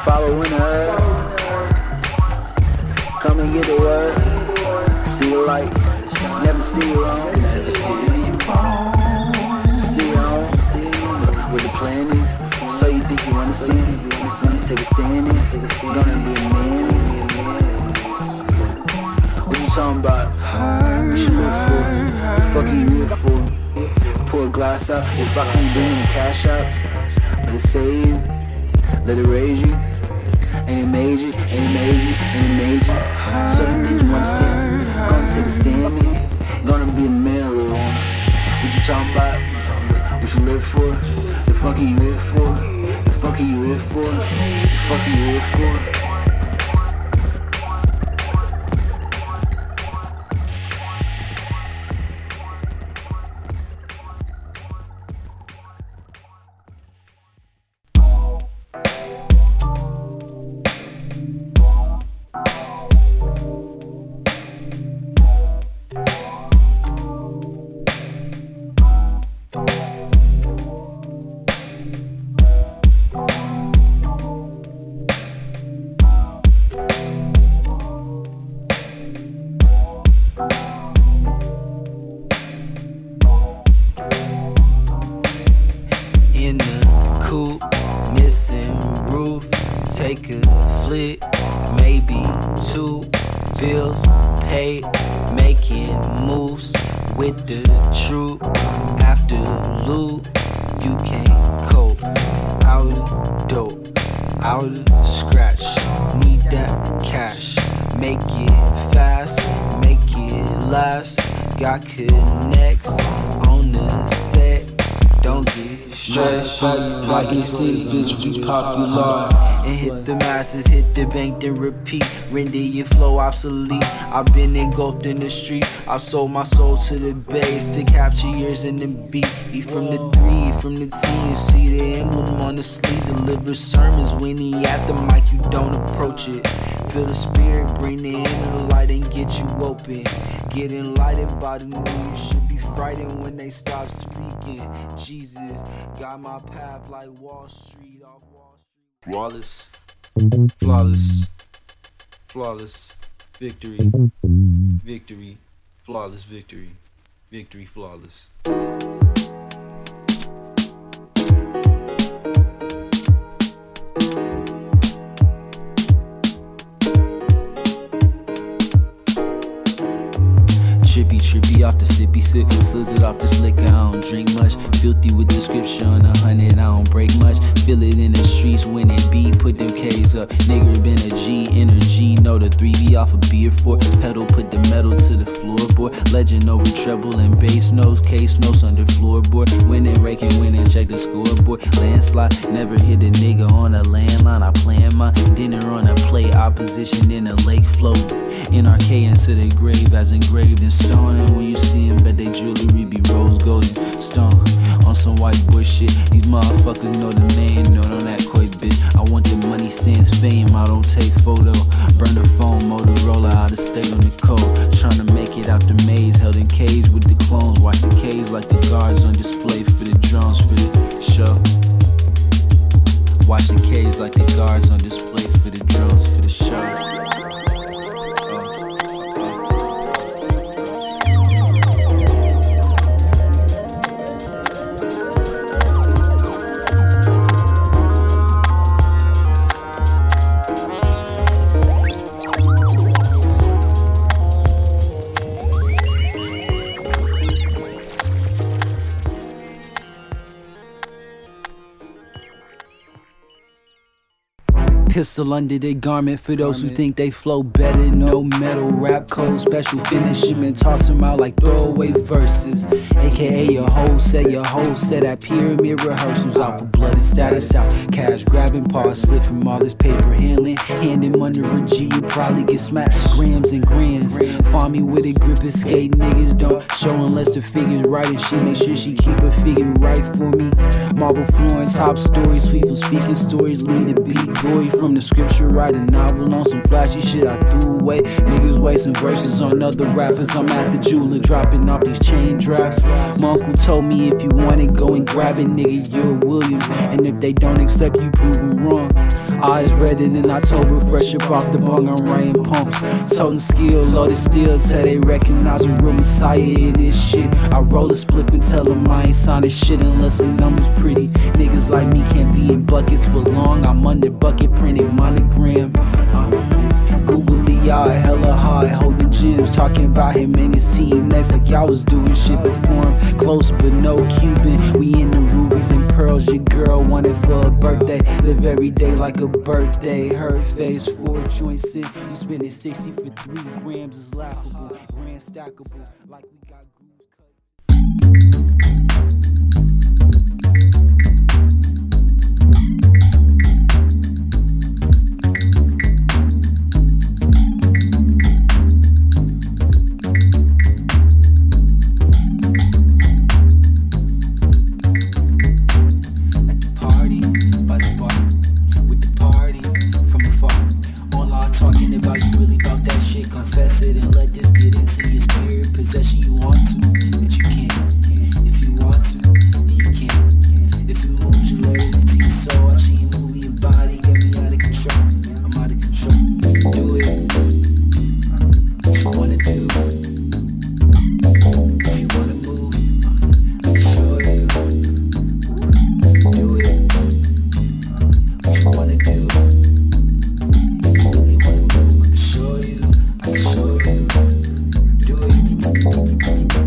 Following the herd. Come and get the word. See the light. Never see it wrong. Never see it wrong. See it on. What the plan is. So you think you understand? When you take a stand in, it's gonna be a man. What you talking about? What you live for? What the fuck are you here for? Pour a glass out. If I can bring the cash out, let it save you. Let it raise you. Ain't it major? Ain't it major? Ain't it major? So you think you understand? Gonna take a stand in. Gonna be a man, little one. What you talking about? What you live for? The fuck are you here for? The fuck are you here for? The fuck are you here for? Take a flick, maybe 2 bills paid, making moves with the truth. After loot, you can't cope. Out of dope, out of scratch. Need that cash, make it fast, make it last. Got connects on the set. Don't get stressed. Like it says, bitch, we popular. And hit the masses, hit the bank, then repeat. Render your flow obsolete. I've been engulfed in the street. I sold my soul to the bass to capture years in the beat. He from the 3, from the team. See the emblem on the sleeve. Deliver sermons when he at the mic. You don't approach it. Feel the spirit, bring the inner light and get you open. Get enlightened by the new. You should be frightened when they stop speaking. Jesus got my path like Wall Street off Wall Street. Flawless, flawless, flawless, victory, victory, flawless victory, victory, flawless. Trippy off the sippy sip, slizzard off this liquor, I don't drink much. Filthy with the scripture on 100, I don't break much. Feel it in the streets when it be, put them K's up. Nigga been a G, energy, know the 3B off a beer 4. Pedal, put the metal to the floorboard. Legend over treble and bass notes, case notes under floorboard. Winning, raking, winning, check the scoreboard. Landslide, never hit a nigga on a landline. I plan my dinner on a plate, opposition in a lake float. NRK into the grave as engraved in stone. And when you see him, bet they jewelry be rose gold and stone. On some white boy shit, these motherfuckers know the name, known on that koi bitch. I want the money, sense, fame, I don't take photo. Burn the phone, Motorola, out of state on the code. Tryna make it out the maze, held in cage with the clones. Watch the K's like the guards on display for the drums for the show. Watch the K's like the guards on display for the drums for the show. Pistol under their garment for those who think they flow better. No metal, rap code, special finish. You been toss them out like throwaway verses. AKA your whole set at pyramid rehearsals. Out for blood and status out. Cash grabbing, paws slip from all this paper handling. Hand him under a G, you probably get smacked. Grams and grams. Find me with a grip and skate. Niggas don't show unless the figure's right. And she make sure she keep her figure right for me. Marble floor and top stories. Sweet for speaking stories. Lean the beat, gory from the scripture, write a novel on some flashy shit I threw away. Niggas wasting verses on other rappers. I'm at the jeweler dropping off these chain drafts. My uncle told me if you want it, go and grab it, nigga, you're William. And if they don't accept you, prove them wrong. Eyes redder in October, fresh up off the bong, I'm writing pumps. Toting skill, loaded steel, till they recognize a real messiah in this shit. I roll a spliff and tell them I ain't signing shit unless the number's pretty. Niggas like me can't be in buckets for long. I'm under bucket printed monogram. Googly eye, hella high, holding gems, talking about him and his team next, like y'all was doing shit before him. Close but no Cuban. We in the rubies and pearls. Your girl wanted for a birthday. Live every day like a birthday. Her face, 4 joints in. You spending 60 for 3 grams is laughable. Grand stackable, like we got grooves cut. Talking about you really about that shit, confess it and let this get into your spirit. Possession you want to, but you can't. If you want to, then you can't. If it moves you, let it into your soul. I see you move your body, get me out of control. I'm out of control. Do it. What you wanna do? If you wanna move, I can show you. Do it. What you wanna do? I can show you, do it.